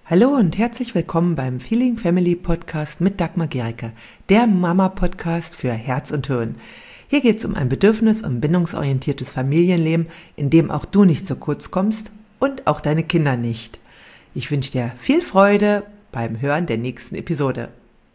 Hallo und herzlich willkommen beim Feeling Family Podcast mit Dagmar Gericke, der Mama-Podcast für Herz und Hirn. Hier geht es um ein bedürfnis- und bindungsorientiertes Familienleben, in dem auch du nicht zu kurz kommst und auch deine Kinder nicht. Ich wünsche dir viel Freude beim Hören der nächsten Episode.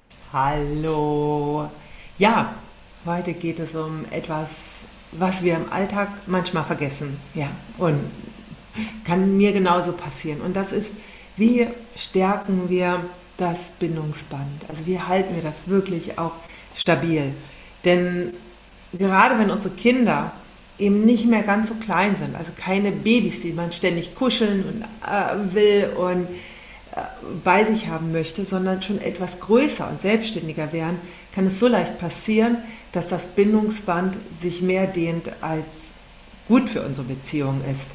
Hallo! Ja, heute geht es um etwas, was wir im Alltag manchmal vergessen. Ja, und kann mir genauso passieren. Und das ist, wie stärken wir das Bindungsband? Also wie halten wir das wirklich auch stabil? Denn gerade wenn unsere Kinder eben nicht mehr ganz so klein sind, also keine Babys, die man ständig kuscheln will und bei sich haben möchte, sondern schon etwas größer und selbstständiger werden, kann es so leicht passieren, dass das Bindungsband sich mehr dehnt, als gut für unsere Beziehung ist.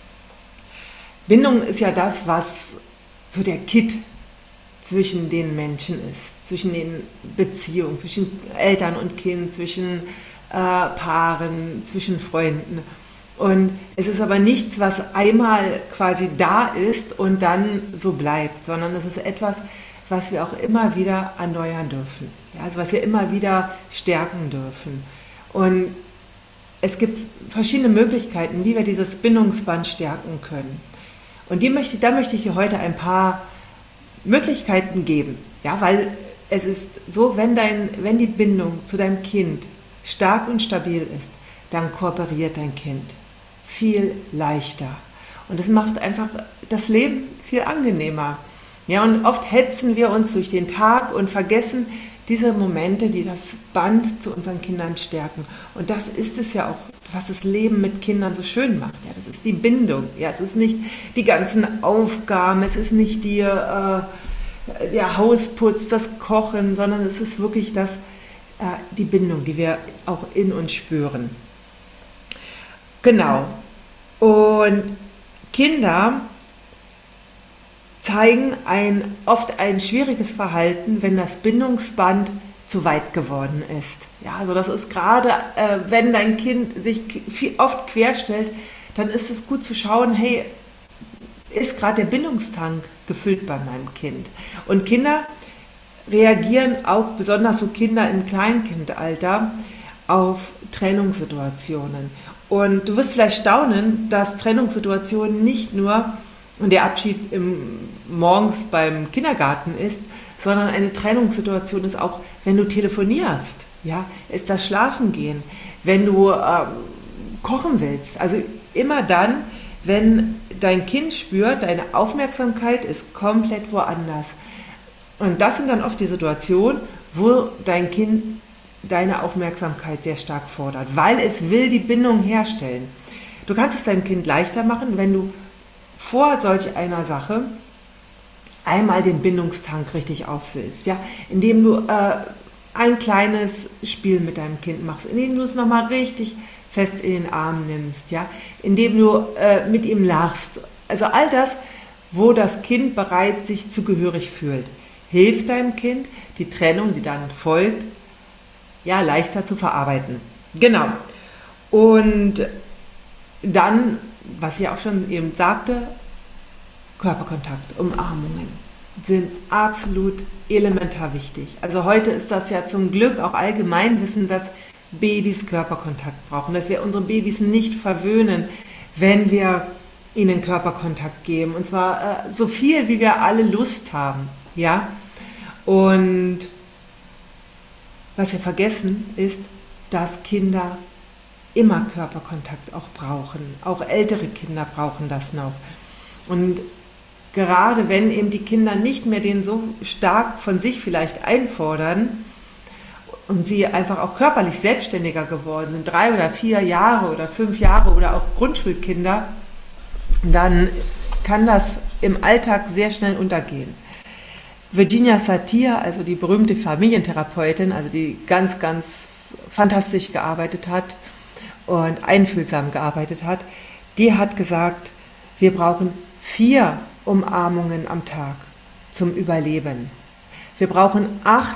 Bindung ist ja das, was so der Kitt zwischen den Menschen ist, zwischen den Beziehungen, zwischen Eltern und Kind, zwischen Paaren, zwischen Freunden. Und es ist aber nichts, was einmal quasi da ist und dann so bleibt, sondern es ist etwas, was wir auch immer wieder erneuern dürfen, ja, also was wir immer wieder stärken dürfen. Und es gibt verschiedene Möglichkeiten, wie wir dieses Bindungsband stärken können. Und da möchte ich dir heute ein paar Möglichkeiten geben, ja, weil es ist so, wenn die Bindung zu deinem Kind stark und stabil ist, dann kooperiert dein Kind viel leichter. Und es macht einfach das Leben viel angenehmer. Ja, und oft hetzen wir uns durch den Tag und vergessen diese Momente, die das Band zu unseren Kindern stärken. Und das ist es ja auch, was das Leben mit Kindern so schön macht. Ja, das ist die Bindung. Ja, es ist nicht die ganzen Aufgaben, es ist nicht der Hausputz, das Kochen, sondern es ist wirklich die Bindung, die wir auch in uns spüren. Genau. Und Kinder zeigen oft ein schwieriges Verhalten, wenn das Bindungsband zu weit geworden ist. Ja, also das ist gerade, wenn dein Kind sich oft querstellt, dann ist es gut zu schauen, hey, ist gerade der Bindungstank gefüllt bei meinem Kind? Und Kinder reagieren auch, besonders so Kinder im Kleinkindalter, auf Trennungssituationen. Und du wirst vielleicht staunen, dass Trennungssituationen nicht nur der Abschied morgens beim Kindergarten ist, sondern eine Trennungssituation ist auch, wenn du telefonierst, ja, ist das Schlafengehen, wenn du kochen willst. Also immer dann, wenn dein Kind spürt, deine Aufmerksamkeit ist komplett woanders. Und das sind dann oft die Situationen, wo dein Kind deine Aufmerksamkeit sehr stark fordert, weil es will die Bindung herstellen. Du kannst es deinem Kind leichter machen, wenn du vor solch einer Sache einmal den Bindungstank richtig auffüllst, ja, indem du ein kleines Spiel mit deinem Kind machst, indem du es nochmal richtig fest in den Arm nimmst, ja, indem du mit ihm lachst. Also all das, wo das Kind bereits sich zugehörig fühlt, hilft deinem Kind, die Trennung, die dann folgt, ja, leichter zu verarbeiten. Genau. Und dann, was ich auch schon eben sagte, Körperkontakt, Umarmungen sind absolut elementar wichtig. Also heute ist das ja zum Glück auch Allgemeinwissen, dass Babys Körperkontakt brauchen, dass wir unsere Babys nicht verwöhnen, wenn wir ihnen Körperkontakt geben. Und zwar so viel, wie wir alle Lust haben. Ja? Und was wir vergessen ist, dass Kinder immer Körperkontakt auch brauchen. Auch ältere Kinder brauchen das noch. Und gerade wenn eben die Kinder nicht mehr den so stark von sich vielleicht einfordern und sie einfach auch körperlich selbstständiger geworden sind, 3 oder 4 Jahre oder 5 Jahre oder auch Grundschulkinder, dann kann das im Alltag sehr schnell untergehen. Virginia Satir, also die berühmte Familientherapeutin, also die ganz, ganz fantastisch gearbeitet hat und einfühlsam gearbeitet hat, die hat gesagt, wir brauchen 4 Umarmungen am Tag zum Überleben. Wir brauchen 8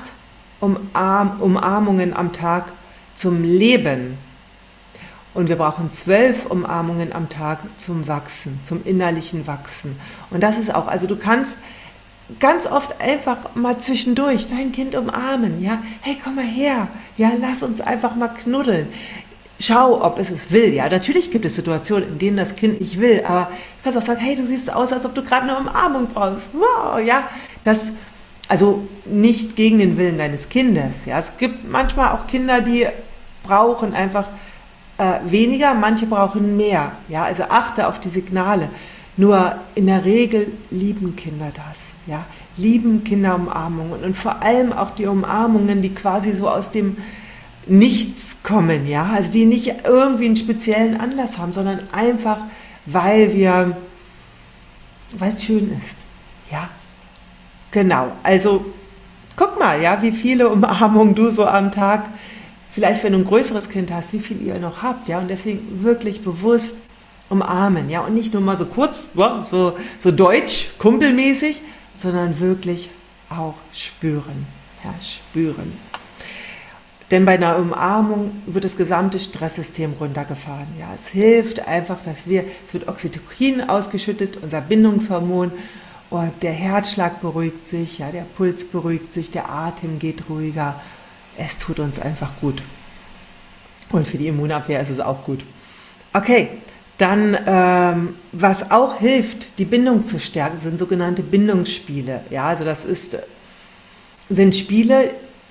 Umarmungen am Tag zum Leben. Und wir brauchen 12 Umarmungen am Tag zum Wachsen, zum innerlichen Wachsen. Und das ist auch, also du kannst ganz oft einfach mal zwischendurch dein Kind umarmen, ja, hey, komm mal her, ja, lass uns einfach mal knuddeln. Schau, ob es will, ja. Natürlich gibt es Situationen, in denen das Kind nicht will, aber du kannst auch sagen, hey, du siehst aus, als ob du gerade eine Umarmung brauchst. Wow, ja. Also nicht gegen den Willen deines Kindes, ja. Es gibt manchmal auch Kinder, die brauchen einfach weniger, manche brauchen mehr, ja. Also achte auf die Signale. Nur in der Regel lieben Kinder das, ja. Lieben Kinder Umarmungen und vor allem auch die Umarmungen, die quasi so aus dem Nichts kommen, ja, also die nicht irgendwie einen speziellen Anlass haben, sondern einfach, weil es schön ist, ja, genau, also guck mal, ja, wie viele Umarmungen du so am Tag, vielleicht wenn du ein größeres Kind hast, wie viel ihr noch habt, ja, und deswegen wirklich bewusst umarmen, ja, und nicht nur mal so kurz, so deutsch, kumpelmäßig, sondern wirklich auch spüren, ja, spüren. Denn bei einer Umarmung wird das gesamte Stresssystem runtergefahren. Ja, es hilft einfach, es wird Oxytocin ausgeschüttet, unser Bindungshormon, und der Herzschlag beruhigt sich, ja, der Puls beruhigt sich, der Atem geht ruhiger. Es tut uns einfach gut. Und für die Immunabwehr ist es auch gut. Okay, dann, was auch hilft, die Bindung zu stärken, sind sogenannte Bindungsspiele. Ja, also sind Spiele,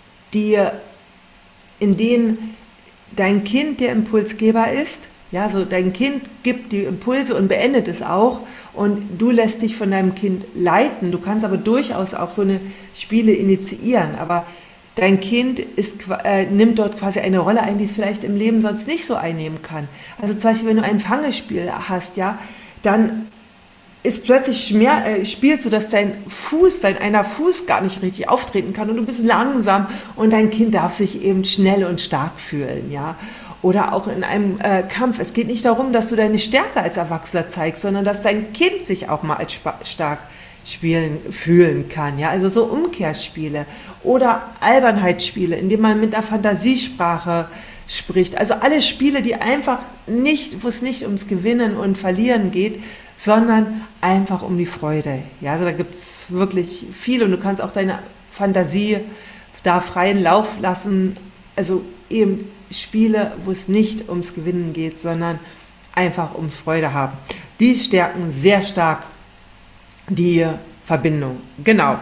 in denen dein Kind der Impulsgeber ist, ja, so dein Kind gibt die Impulse und beendet es auch und du lässt dich von deinem Kind leiten. Du kannst aber durchaus auch so eine Spiele initiieren, aber dein Kind nimmt dort quasi eine Rolle ein, die es vielleicht im Leben sonst nicht so einnehmen kann. Also zum Beispiel, wenn du ein Fangespiel hast, ja, dann ist plötzlich spielst du, dass dein einer Fuß gar nicht richtig auftreten kann und du bist langsam und dein Kind darf sich eben schnell und stark fühlen, ja. Oder auch in einem Kampf. Es geht nicht darum, dass du deine Stärke als Erwachsener zeigst, sondern dass dein Kind sich auch mal als stark fühlen kann, ja. Also so Umkehrspiele oder Albernheitsspiele, indem man mit einer Fantasiesprache spricht. Also alle Spiele, wo es nicht ums Gewinnen und Verlieren geht, sondern einfach um die Freude. Ja, also da gibt es wirklich viel und du kannst auch deine Fantasie da freien Lauf lassen. Also eben Spiele, wo es nicht ums Gewinnen geht, sondern einfach ums Freude haben. Die stärken sehr stark die Verbindung. Genau.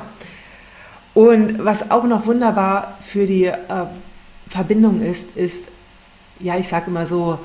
Und was auch noch wunderbar für die Verbindung ist, ja, ich sage immer so,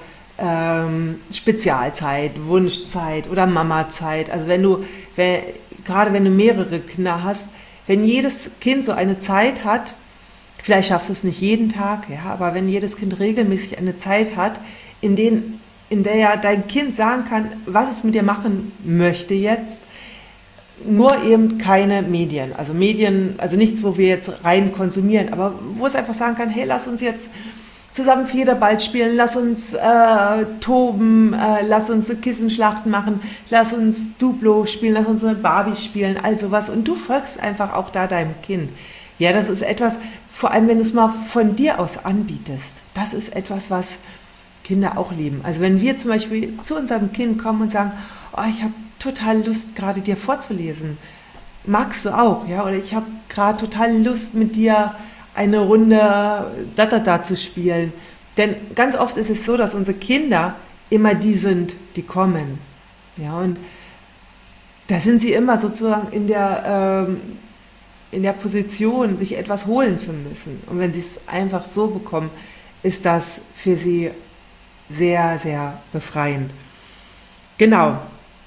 Spezialzeit, Wunschzeit oder Mamazeit. Also gerade wenn du mehrere Kinder hast, wenn jedes Kind so eine Zeit hat, vielleicht schaffst du es nicht jeden Tag, ja, aber wenn jedes Kind regelmäßig eine Zeit hat, in der ja dein Kind sagen kann, was es mit dir machen möchte jetzt, nur eben keine Medien, also nichts, wo wir jetzt rein konsumieren, aber wo es einfach sagen kann, hey, lass uns jetzt zusammen Federball spielen, lass uns toben, lass uns Kissenschlachten machen, lass uns Duplo spielen, lass uns mit Barbie spielen, all sowas. Und du folgst einfach auch da deinem Kind. Ja, das ist etwas, vor allem wenn du es mal von dir aus anbietest, das ist etwas, was Kinder auch lieben. Also wenn wir zum Beispiel zu unserem Kind kommen und sagen, oh, ich habe total Lust, gerade dir vorzulesen, magst du auch, ja? Oder ich habe gerade total Lust, mit dir eine Runde da zu spielen. Denn ganz oft ist es so, dass unsere Kinder immer die sind, die kommen. Ja, und da sind sie immer sozusagen in der Position, sich etwas holen zu müssen. Und wenn sie es einfach so bekommen, ist das für sie sehr, sehr befreiend. Genau.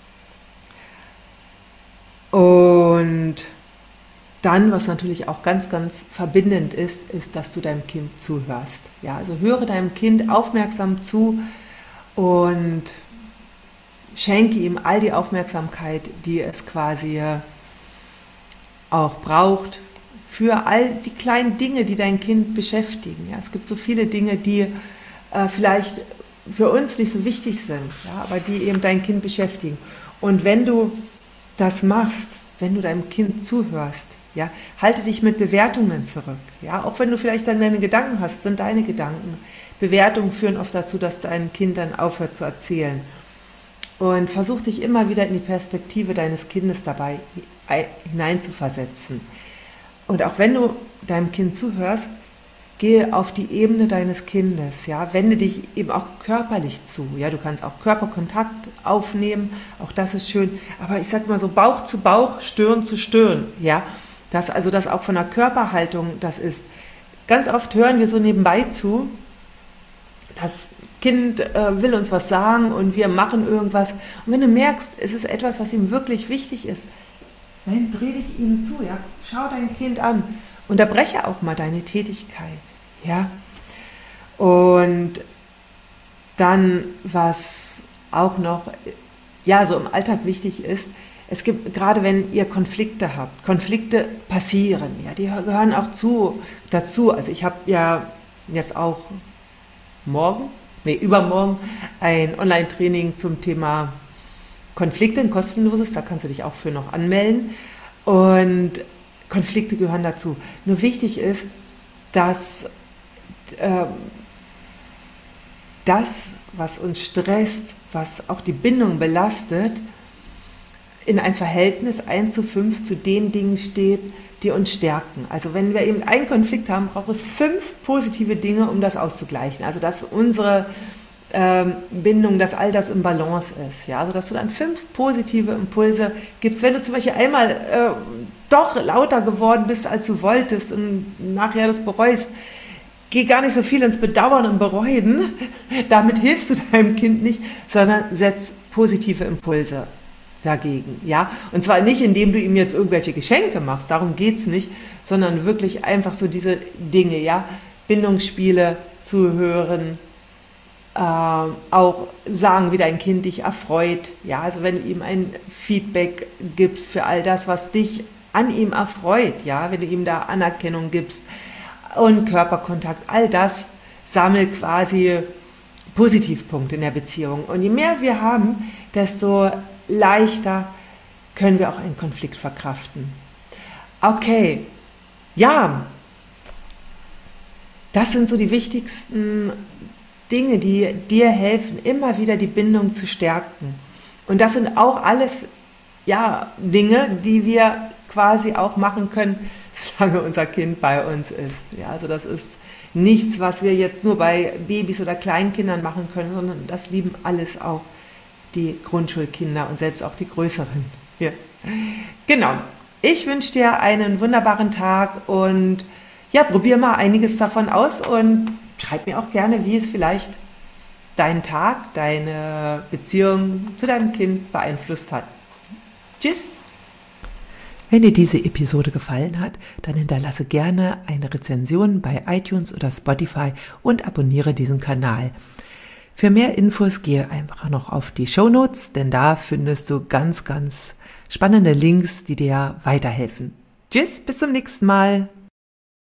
Und dann, was natürlich auch ganz, ganz verbindend ist, dass du deinem Kind zuhörst. Ja, also höre deinem Kind aufmerksam zu und schenke ihm all die Aufmerksamkeit, die es quasi auch braucht für all die kleinen Dinge, die dein Kind beschäftigen. Ja, es gibt so viele Dinge, die vielleicht für uns nicht so wichtig sind, ja, aber die eben dein Kind beschäftigen. Und wenn du das machst, wenn du deinem Kind zuhörst, ja, halte dich mit Bewertungen zurück. Ja, auch wenn du vielleicht dann deine Gedanken hast, sind deine Gedanken. Bewertungen führen oft dazu, dass dein Kind dann aufhört zu erzählen. Und versuch dich immer wieder in die Perspektive deines Kindes dabei hineinzuversetzen. Und auch wenn du deinem Kind zuhörst, gehe auf die Ebene deines Kindes, ja, wende dich eben auch körperlich zu, ja, du kannst auch Körperkontakt aufnehmen, auch das ist schön, aber ich sage mal so Bauch zu Bauch, Stirn zu Stirn, ja, das auch von der Körperhaltung das ist. Ganz oft hören wir so nebenbei zu, das Kind will uns was sagen und wir machen irgendwas und wenn du merkst, es ist etwas, was ihm wirklich wichtig ist, dann dreh dich ihm zu, ja, schau dein Kind an. Unterbreche auch mal deine Tätigkeit, ja. Und dann, was auch noch, ja, so im Alltag wichtig ist, es gibt, gerade wenn ihr Konflikte habt, Konflikte passieren, ja, die gehören auch dazu. Also ich habe ja jetzt auch übermorgen ein Online-Training zum Thema Konflikte, ein kostenloses, da kannst du dich auch für noch anmelden. Und Konflikte gehören dazu. Nur wichtig ist, dass das, was uns stresst, was auch die Bindung belastet, in ein Verhältnis 1:5 zu den Dingen steht, die uns stärken. Also wenn wir eben einen Konflikt haben, braucht es 5 positive Dinge, um das auszugleichen. Also dass unsere Bindung, dass all das im Balance ist. Ja? Also dass du dann 5 positive Impulse gibst. Wenn du zum Beispiel einmal doch lauter geworden bist, als du wolltest und nachher das bereust, geh gar nicht so viel ins Bedauern und Bereuen. Damit hilfst du deinem Kind nicht, sondern setz positive Impulse dagegen. Ja? Und zwar nicht, indem du ihm jetzt irgendwelche Geschenke machst, darum geht's nicht, sondern wirklich einfach so diese Dinge, ja, Bindungsspiele zuhören, auch sagen, wie dein Kind dich erfreut. Ja, also wenn du ihm ein Feedback gibst für all das, was dich an ihm erfreut, ja, wenn du ihm da Anerkennung gibst und Körperkontakt, all das sammelt quasi Positivpunkte in der Beziehung. Und je mehr wir haben, desto leichter können wir auch einen Konflikt verkraften. Okay, ja, das sind so die wichtigsten Dinge, die dir helfen, immer wieder die Bindung zu stärken. Und das sind auch alles, ja, Dinge, die wir quasi auch machen können, solange unser Kind bei uns ist. Ja, also das ist nichts, was wir jetzt nur bei Babys oder Kleinkindern machen können, sondern das lieben alles auch die Grundschulkinder und selbst auch die Größeren. Ja. Genau. Ich wünsche dir einen wunderbaren Tag und ja, probier mal einiges davon aus und schreib mir auch gerne, wie es vielleicht deinen Tag, deine Beziehung zu deinem Kind beeinflusst hat. Tschüss! Wenn dir diese Episode gefallen hat, dann hinterlasse gerne eine Rezension bei iTunes oder Spotify und abonniere diesen Kanal. Für mehr Infos gehe einfach noch auf die Shownotes, denn da findest du ganz, ganz spannende Links, die dir weiterhelfen. Tschüss, bis zum nächsten Mal!